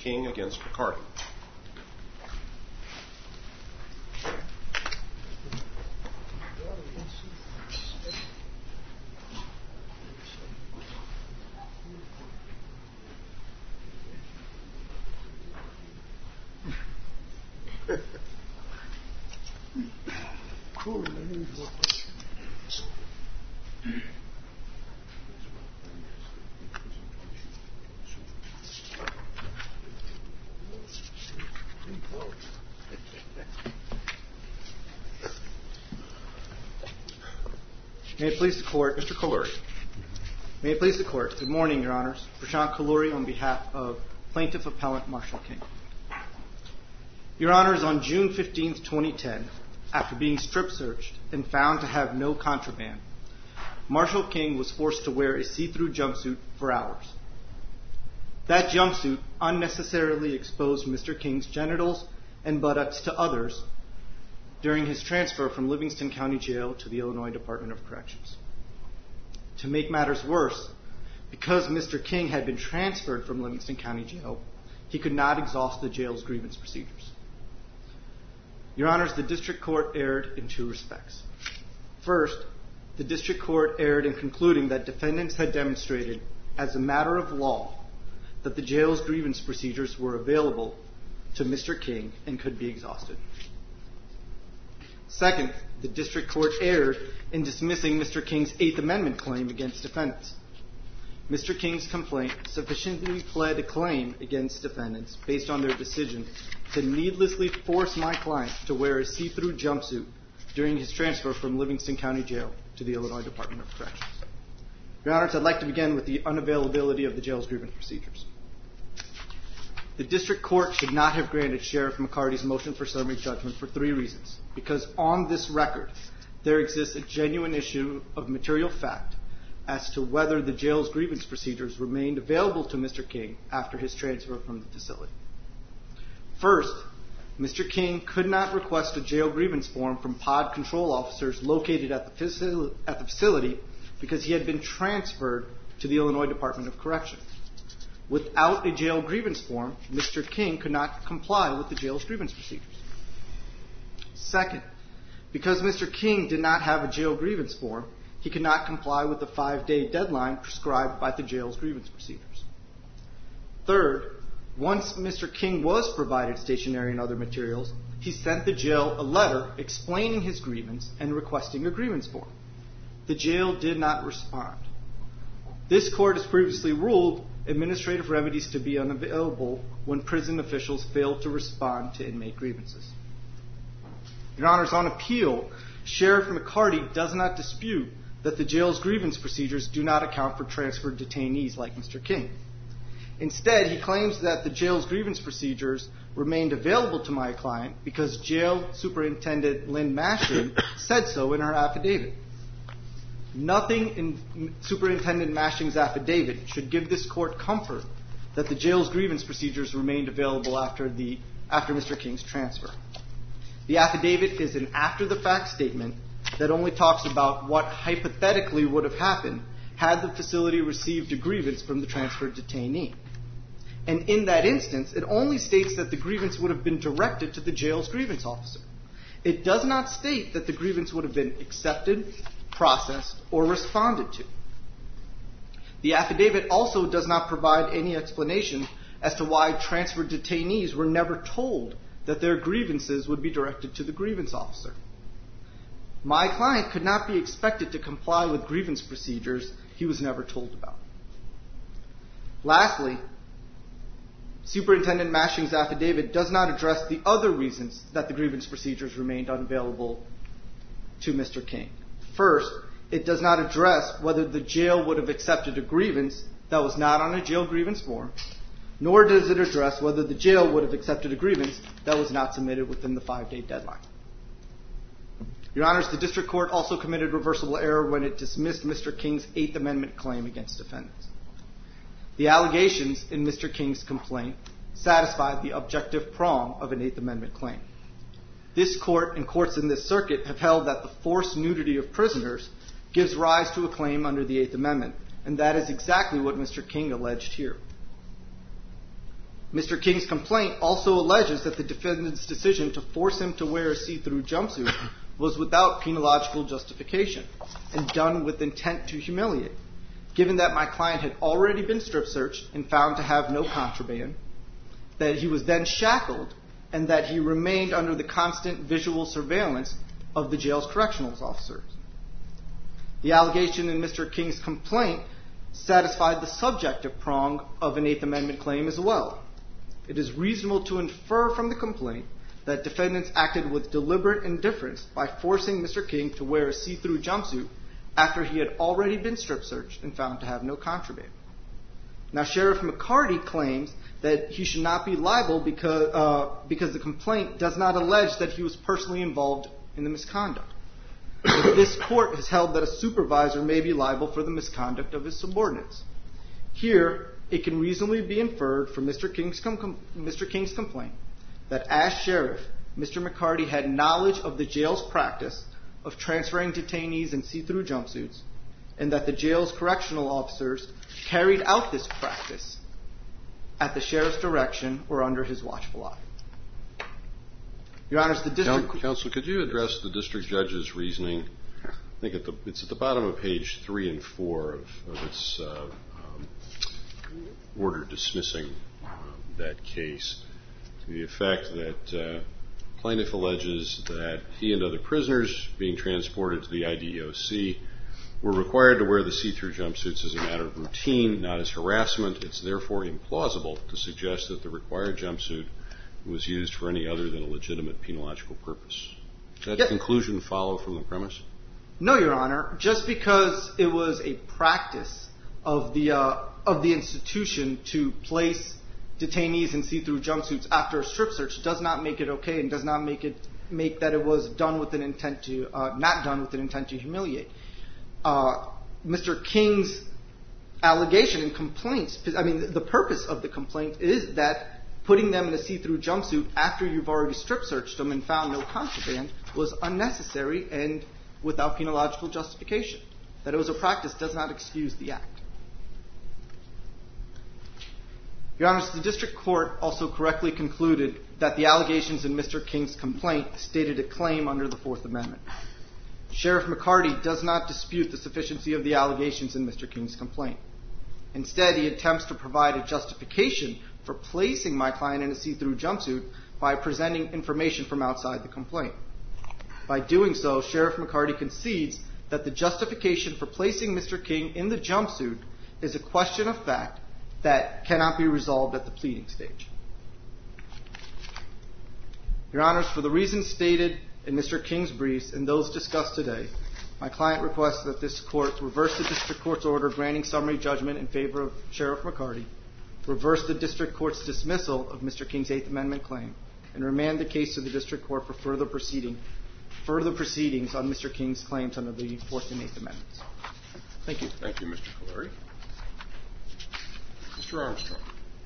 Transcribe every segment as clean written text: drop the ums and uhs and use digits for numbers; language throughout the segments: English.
King against McCarty. May it please the Court. Mr. Kalluri. May it please the Court. Good morning, Your Honors. Prashant Kalluri on behalf of Plaintiff Appellant Marshall King. Your Honors, on June 15, 2010, after being strip searched and found to have no contraband, Marshall King was forced to wear a see-through jumpsuit for hours. That jumpsuit unnecessarily exposed Mr. King's genitals and buttocks to others during his transfer from Livingston County Jail to the Illinois Department of Corrections. To make matters worse, because Mr. King had been transferred from Livingston County Jail, he could not exhaust the jail's grievance procedures. Your Honors, the District Court erred in two respects. First, the District Court erred in concluding that defendants had demonstrated, as a matter of law, that the jail's grievance procedures were available to Mr. King and could be exhausted. Second, the District Court erred in dismissing Mr. King's Eighth Amendment claim against defendants. Mr. King's complaint sufficiently pled a claim against defendants based on their decision to needlessly force my client to wear a see-through jumpsuit during his transfer from Livingston County Jail to the Illinois Department of Corrections. Your Honors, I'd like to begin with the unavailability of the jail's grievance procedures. The District Court should not have granted Sheriff McCarty's motion for summary judgment for three reasons. Because on this record, there exists a genuine issue of material fact as to whether the jail's grievance procedures remained available to Mr. King after his transfer from the facility. First, Mr. King could not request a jail grievance form from pod control officers located at the facility because he had been transferred to the Illinois Department of Corrections. Without a jail grievance form, Mr. King could not comply with the jail's grievance procedures. Second, because Mr. King did not have a jail grievance form, he could not comply with the 5-day deadline prescribed by the jail's grievance procedures. Third, once Mr. King was provided stationery and other materials, he sent the jail a letter explaining his grievance and requesting a grievance form. The jail did not respond. This court has previously ruled administrative remedies to be unavailable when prison officials fail to respond to inmate grievances. Your Honors, on appeal, Sheriff McCarty does not dispute that the jail's grievance procedures do not account for transferred detainees like Mr. King. Instead, he claims that the jail's grievance procedures remained available to my client because Jail Superintendent Lynn Mashing said so in her affidavit. Nothing in Superintendent Mashing's affidavit should give this court comfort that the jail's grievance procedures remained available after Mr. King's transfer. The affidavit is an after-the-fact statement that only talks about what hypothetically would have happened had the facility received a grievance from the transferred detainee. And in that instance, it only states that the grievance would have been directed to the jail's grievance officer. It does not state that the grievance would have been accepted, processed, or responded to. The affidavit also does not provide any explanation as to why transferred detainees were never told that their grievances would be directed to the grievance officer. My client could not be expected to comply with grievance procedures he was never told about. Lastly, Superintendent Mashing's affidavit does not address the other reasons that the grievance procedures remained unavailable to Mr. King. First, it does not address whether the jail would have accepted a grievance that was not on a jail grievance form, nor does it address whether the jail would have accepted a grievance that was not submitted within the 5-day deadline. Your Honors, the District Court also committed reversible error when it dismissed Mr. King's Eighth Amendment claim against defendants. The allegations in Mr. King's complaint satisfied the objective prong of an Eighth Amendment claim. This court and courts in this circuit have held that the forced nudity of prisoners gives rise to a claim under the Eighth Amendment, and that is exactly what Mr. King alleged here. Mr. King's complaint also alleges that the defendant's decision to force him to wear a see-through jumpsuit was without penological justification and done with intent to humiliate, given that my client had already been strip searched and found to have no contraband, that he was then shackled, and that he remained under the constant visual surveillance of the jail's correctional officers. The allegation in Mr. King's complaint satisfied the subjective prong of an Eighth Amendment claim as well. It is reasonable to infer from the complaint that defendants acted with deliberate indifference by forcing Mr. King to wear a see-through jumpsuit after he had already been strip searched and found to have no contraband. Now, Sheriff McCarty claims that he should not be liable because the complaint does not allege that he was personally involved in the misconduct. But this court has held that a supervisor may be liable for the misconduct of his subordinates. Here, it can reasonably be inferred from Mr. King's complaint that as sheriff, Mr. McCarty had knowledge of the jail's practice of transferring detainees in see-through jumpsuits, and that the jail's correctional officers carried out this practice at the sheriff's direction or under his watchful eye. Your Honors, the district... Counsel, could you address the district judge's reasoning? I think it's at the bottom of page 3 and 4 of its order dismissing that case, to the effect that plaintiff alleges that he and other prisoners being transported to the IDEOC were required to wear the see-through jumpsuits as a matter of routine, not as harassment. It's therefore implausible to suggest that the required jumpsuit was used for any other than a legitimate penological purpose. Does that conclusion follow from the premise? No, Your Honor. Just because it was a practice of the institution to place detainees in see-through jumpsuits after a strip search does not make it okay, and does not make that it was done with an intent to not done with an intent to humiliate. Mr. King's allegation and complaints, the purpose of the complaint is that putting them in a see-through jumpsuit after you've already strip searched them and found no contraband was unnecessary and without penological justification. That it was a practice does not excuse the act. Your Honors, the district court also correctly concluded that the allegations in Mr. King's complaint stated a claim under the Fourth Amendment. Sheriff McCarty does not dispute the sufficiency of the allegations in Mr. King's complaint. Instead, he attempts to provide a justification for placing my client in a see-through jumpsuit by presenting information from outside the complaint. By doing so, Sheriff McCarty concedes that the justification for placing Mr. King in the jumpsuit is a question of fact that cannot be resolved at the pleading stage. Your Honors, for the reasons stated in Mr. King's briefs and those discussed today, my client requests that this court reverse the district court's order granting summary judgment in favor of Sheriff McCarty, reverse the district court's dismissal of Mr. King's Eighth Amendment claim, and remand the case to the district court for further proceedings on Mr. King's claims under the Fourth and Eighth Amendments. Thank you. Thank you, Mr. Collery. Mr. Armstrong.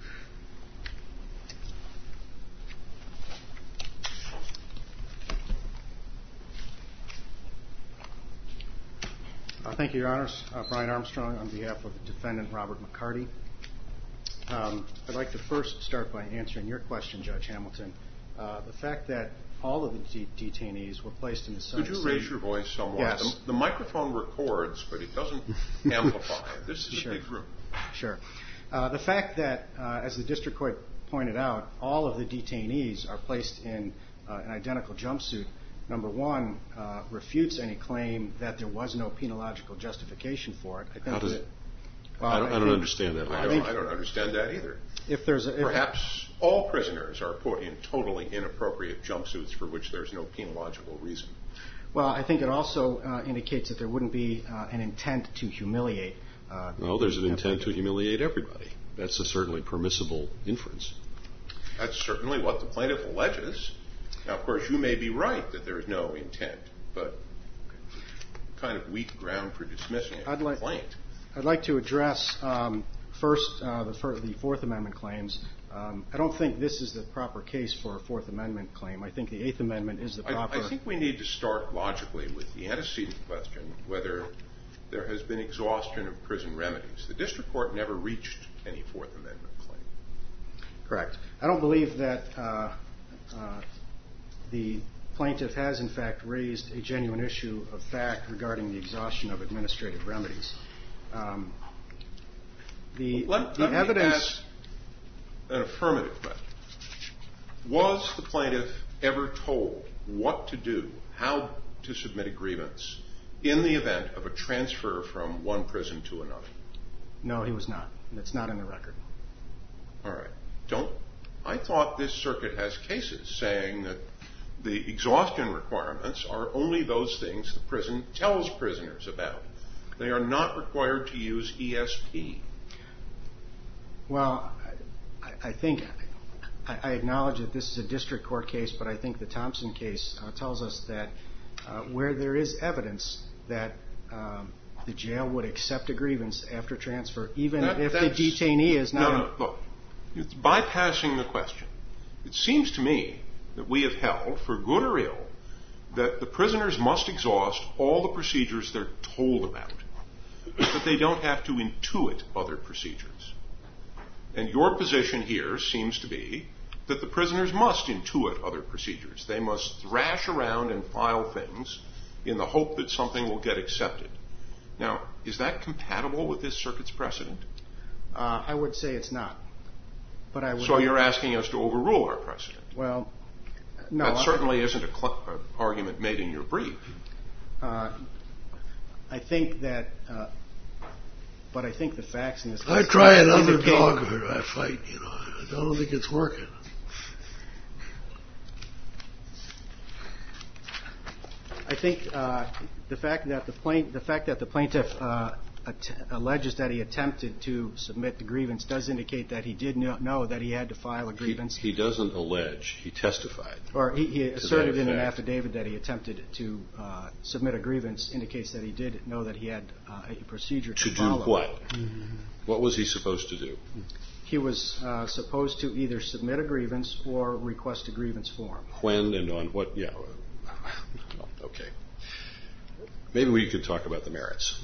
Thank you, Your Honors. Brian Armstrong on behalf of the defendant, Robert McCarty. I'd like to first start by answering your question, Judge Hamilton. The fact that all of the detainees were placed in the same... Could you raise your voice somewhat? Yes. The microphone records, but it doesn't amplify. This is a big room. Sure. The fact that, as the district court pointed out, all of the detainees are placed in an identical jumpsuit, number one, refutes any claim that there was no penological justification for it. I don't understand that. I don't understand that either. Perhaps all prisoners are put in totally inappropriate jumpsuits for which there's no penological reason. Well, I think it also indicates that there wouldn't be an intent to humiliate. Well, there's an intent to humiliate everybody. That's a certainly permissible inference. That's certainly what the plaintiff alleges. Now, of course, you may be right that there is no intent, but kind of weak ground for dismissing a complaint. I'd like to address first the Fourth Amendment claims. I don't think this is the proper case for a Fourth Amendment claim. I think the Eighth Amendment is the proper... I think we need to start logically with the antecedent question, whether there has been exhaustion of prison remedies. The district court never reached any Fourth Amendment claim. Correct. I don't believe that the plaintiff has, in fact, raised a genuine issue of fact regarding the exhaustion of administrative remedies. Let me ask an affirmative question. Was the plaintiff ever told what to do, how to submit a grievance, in the event of a transfer from one prison to another? No, he was not. That's not in the record. All right. I thought this circuit has cases saying that the exhaustion requirements are only those things the prison tells prisoners about. They are not required to use ESP. Well, I think I acknowledge that this is a district court case, but I think the Thompson case tells us that where there is evidence that the jail would accept a grievance after transfer, even if the detainee is not... No, look. It's bypassing the question. It seems to me that we have held, for good or ill, that the prisoners must exhaust all the procedures they're told about, but they don't have to intuit other procedures. And your position here seems to be that the prisoners must intuit other procedures. They must thrash around and file things in the hope that something will get accepted. Now, is that compatible with this circuit's precedent? I would say it's not. But I would. So you're asking us to overrule our precedent? Well, no. That certainly isn't an argument made in your brief. I think that, but I think the facts in this case... I try another dog I fight, I don't think it's working. I think the fact that the plaintiff alleges that he attempted to submit the grievance does indicate that he did know that he had to file a grievance. He doesn't allege. He testified. Or he asserted in an affidavit that he attempted to submit a grievance, indicates that he did know that he had a procedure to follow. To do what? Mm-hmm. What was he supposed to do? He was supposed to either submit a grievance or request a grievance form. When and on what? Yeah. Okay. Maybe we could talk about the merits.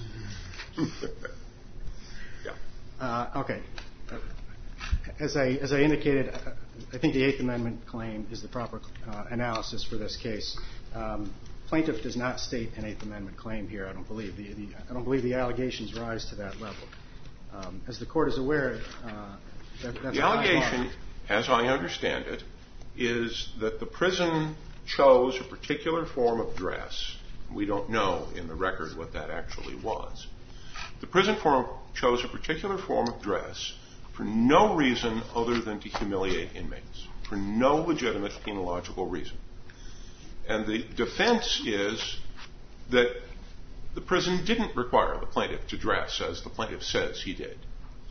Yeah. Okay. As I indicated, I think the Eighth Amendment claim is the proper analysis for this case. Plaintiff does not state an Eighth Amendment claim here. I don't believe the allegations rise to that level. As the court is aware, the allegation, as I understand it, is that the prison chose a particular form of dress. We don't know in the record what that actually was. The prison chose a particular form of dress for no reason other than to humiliate inmates, for no legitimate penological reason. And the defense is that the prison didn't require the plaintiff to dress as the plaintiff says he did.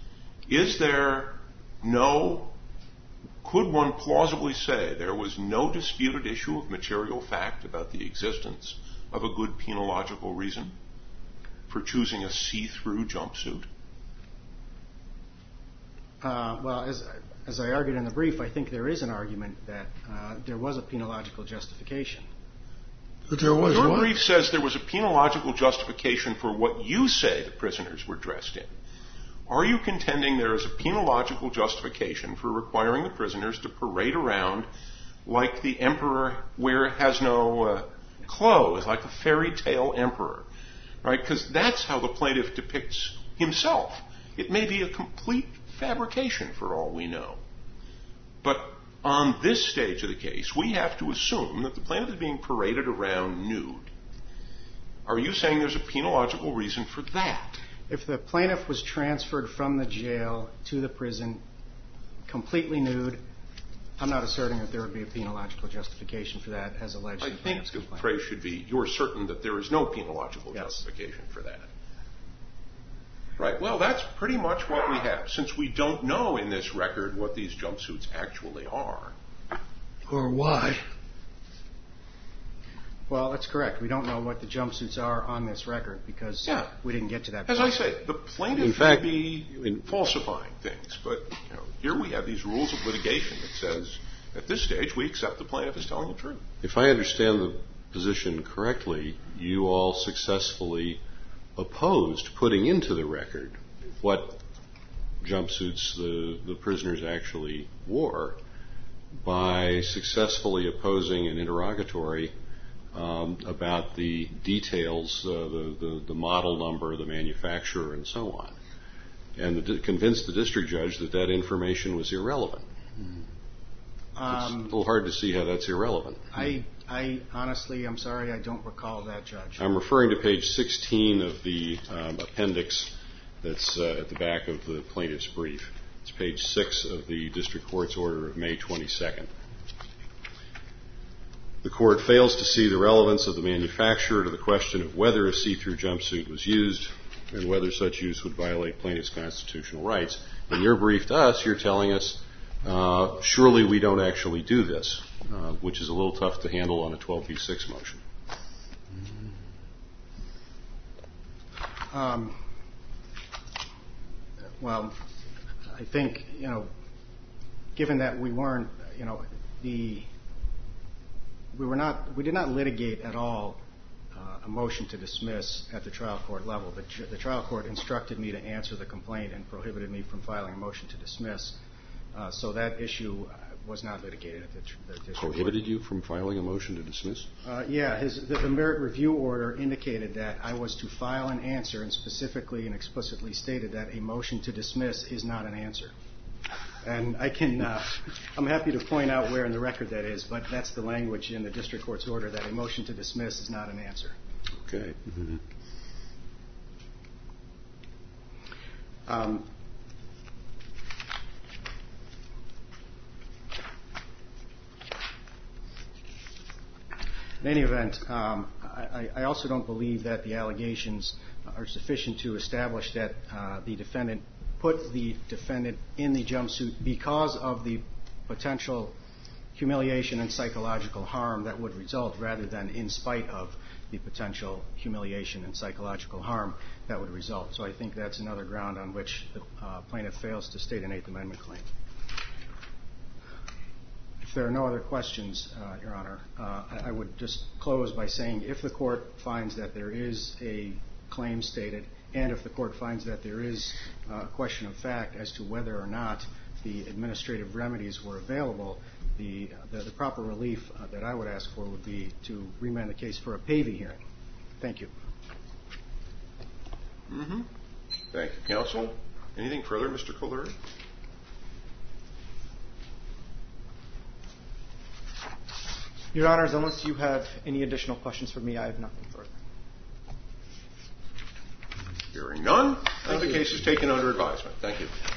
Could one plausibly say there was no disputed issue of material fact about the existence of a good penological reason for choosing a see-through jumpsuit? Well, as I argued in the brief, I think there is an argument that there was a penological justification. But there was Your what? brief says there was a penological justification for what you say the prisoners were dressed in. Are you contending there is a penological justification for requiring the prisoners to parade around like the emperor has no clothes, like the fairy tale emperor? Right? Because that's how the plaintiff depicts himself. It may be a complete fabrication for all we know. But on this stage of the case, we have to assume that the plaintiff is being paraded around nude. Are you saying there's a penological reason for that? If the plaintiff was transferred from the jail to the prison completely nude, I'm not asserting that there would be a penological justification for that as alleged in the plaintiff's complaint. I think the phrase should be, you're certain that there is no penological justification for that. Right. Well, that's pretty much what we have, since we don't know in this record what these jumpsuits actually are. Or why. Well, that's correct. We don't know what the jumpsuits are on this record because we didn't get to that point. As I say, the plaintiff may be falsifying things, but here we have these rules of litigation that says, at this stage, we accept the plaintiff is telling the truth. If I understand the position correctly, you all successfully opposed putting into the record what jumpsuits the prisoners actually wore by successfully opposing an interrogatory about the details, the model number, the manufacturer, and so on, and convinced the district judge that that information was irrelevant. It's a little hard to see how that's irrelevant. I honestly, I'm sorry, I don't recall that, Judge. I'm referring to page 16 of the appendix that's at the back of the plaintiff's brief. It's page 6 of the district court's order of May 22nd. The court fails to see the relevance of the manufacturer to the question of whether a see-through jumpsuit was used and whether such use would violate plaintiff's constitutional rights. In your brief to us, you're telling us, surely we don't actually do this, which is a little tough to handle on a 12b6 motion. Well, I think, given that we weren't, we did not litigate at all a motion to dismiss at the trial court level. The trial court instructed me to answer the complaint and prohibited me from filing a motion to dismiss. So that issue was not litigated at the district court. Prohibited you from filing a motion to dismiss? Yeah, the merit review order indicated that I was to file an answer and specifically and explicitly stated that a motion to dismiss is not an answer. And I'm happy to point out where in the record that is, but that's the language in the district court's order, that a motion to dismiss is not an answer. Okay. Mm-hmm. In any event, I also don't believe that the allegations are sufficient to establish that the defendant put the defendant in the jumpsuit because of the potential humiliation and psychological harm that would result, rather than in spite of the potential humiliation and psychological harm that would result. So I think that's another ground on which the plaintiff fails to state an Eighth Amendment claim. If there are no other questions, Your Honor, I would just close by saying if the court finds that there is a claim stated, and if the court finds that there is a question of fact as to whether or not the administrative remedies were available, the proper relief that I would ask for would be to remand the case for a Pavey hearing. Thank you. Mm-hmm. Thank you, counsel. Anything further, Mr. Collery? Your Honors, unless you have any additional questions for me, I have nothing further. Hearing none, the case is taken under advisement. Thank you.